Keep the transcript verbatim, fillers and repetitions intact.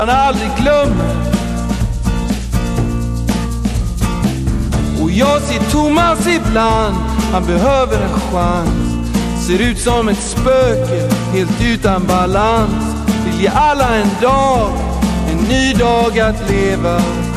han aldrig glömmer. Och jag ser Thomas ibland, han behöver en chans. Ser ut som ett spöke, helt utan balans. Vill ge alla en dag, en ny dag att leva.